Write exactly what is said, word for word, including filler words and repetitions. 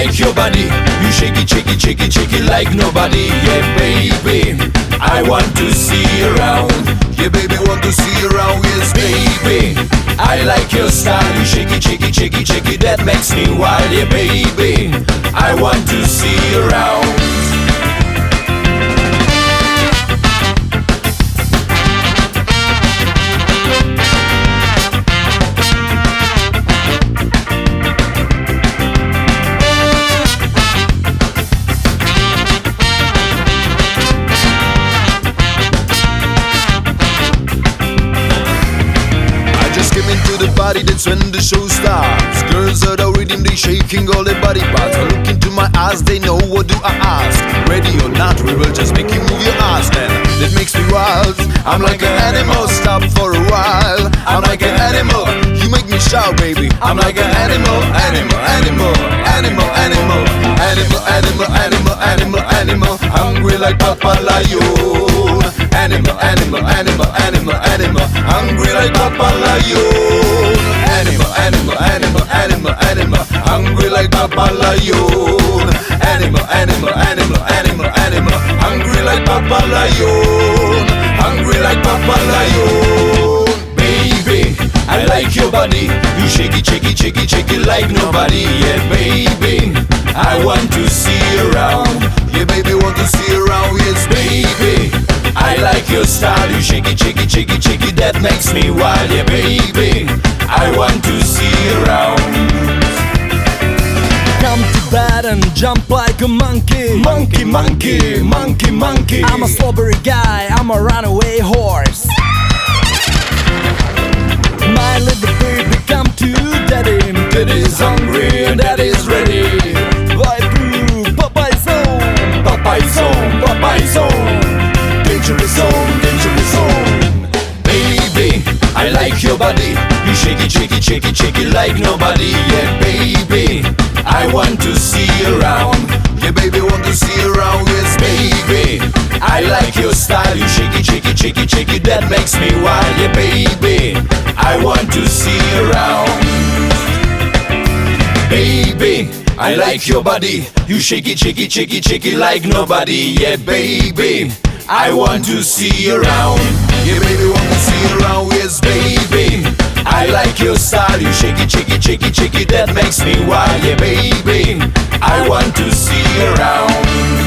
like your body. You shake it, shake it, shake it, shake it like nobody. Yeah, baby, I want to see you around. Yeah, baby, want to see you around. Yes, baby, I like your style. You shake it, shake it, shake it, shake it, that makes me wild. Yeah, baby, I want to see you around. That's when the show starts. Girls are the rhythm, they shaking all their body parts. I look into my eyes, they know what do I ask. Ready or not, we will just make you move your ass. Then that makes me wild. I'm like an animal, stop for a while. I'm like an animal, you make me shout, baby. I'm like an animal, animal, animal, animal, animal, animal, animal, animal, animal, animal. Hungry like Papa Lion. Animal, animal, animal, animal, animal. Hungry like Papa Lion. Animal, animal, animal, animal, animal. Hungry like Papa Lion. Animal, animal, animal, animal, animal. Hungry like Papa Lion. Hungry like Papa Lion. Baby, I like your body. You shake it, shake it, shake it, shake it like nobody. Yeah, baby, I want to see you around. Yeah, baby, want to see you around. Yes, baby, I like your style. You shake it, shake it, shake it, shake it, that makes me wild. Yeah, baby, I want to see you around. Come to bed and jump like a monkey. Monkey, monkey, monkey, monkey. I'm a strawberry guy, I'm a runaway horse. My little baby, come to daddy. Daddy's hungry and daddy's ready. Why boo, Popeye's home. Popeye's home, Popeye's home. Dangerous zone, dangerous zone. Baby, I like your body. You shake it, shake it, shake it, shake it like nobody. Yeah, baby, I want to see you around. Yeah, baby, want to see you around. Yes, baby, I like your style. You shake it, shake it, shake it, shake it, that makes me wild. Yeah, baby, I want to see you around. Baby, I like your body. You shake it, shake it, shake it, shake it like nobody. Yeah, baby, I want to see you around. Yeah, baby, want to see you around. Yes, baby, I like your style. You shake it, shake it, shake it, shake it, that makes me wild. Yeah, baby, I want to see you around.